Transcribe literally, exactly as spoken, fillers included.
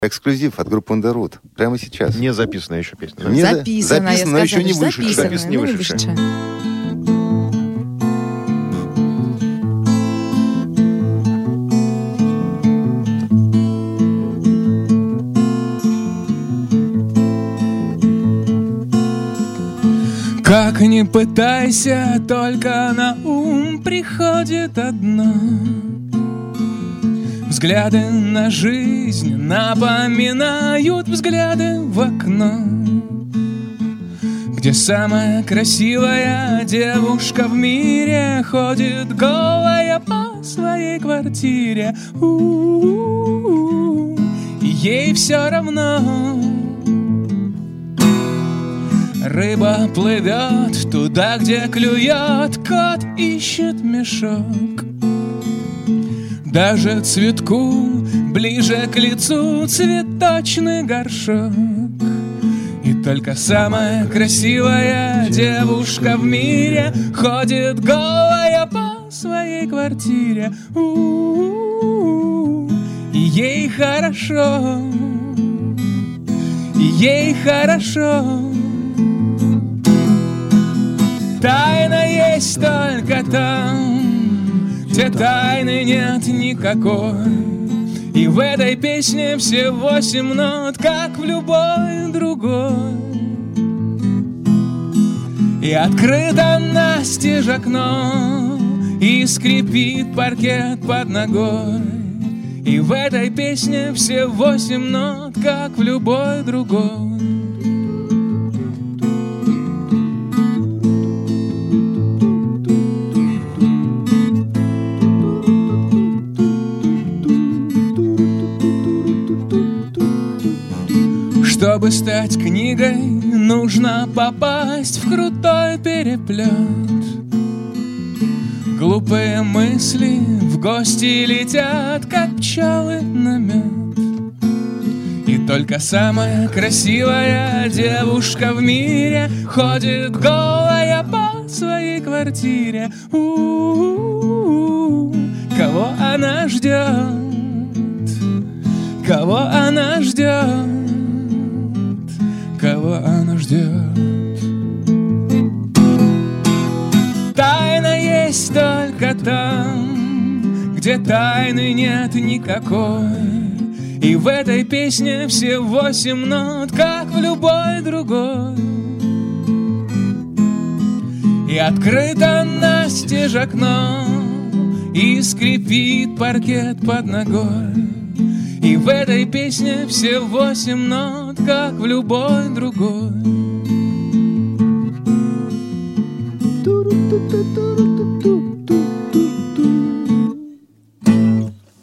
Эксклюзив от группы On The Road. Прямо сейчас. Не записанная еще песня. Да? Не Записано, записано, я но еще сказала, не что вышедшая. записано, не ну, вышедшая. вышедшая. Как ни пытайся, только на ум приходит одно: взгляды на жизнь напоминают взгляды в окно, где самая красивая девушка в мире ходит голая по своей квартире. У-у-у-у. И ей все равно. Рыба плывет туда, где клюет, кот ищет мешок. Даже цветку ближе к лицу цветочный горшок. И только самая красивая девушка в мире ходит голая по своей квартире. У-у-у-у. И ей хорошо, и ей хорошо. Тайна есть только там, где тайны нет никакой. И в этой песне все восемь нот, как в любой другой. И открыто настежь окно, и скрипит паркет под ногой. И в этой песне все восемь нот, как в любой другой. Чтобы стать книгой, нужно попасть в крутой переплет. Глупые мысли в гости летят, как пчелы на мед. И только самая красивая девушка в мире ходит голая по своей квартире. У-у-у-у. Кого она ждет? Кого она ждет? Кого она ждет? Тайна есть только там, где тайны нет никакой. И в этой песне все восемь нот, как в любой другой. И открыто настежь окно, и скрипит паркет под ногой. И в этой песне все восемь нот, как в любой другой.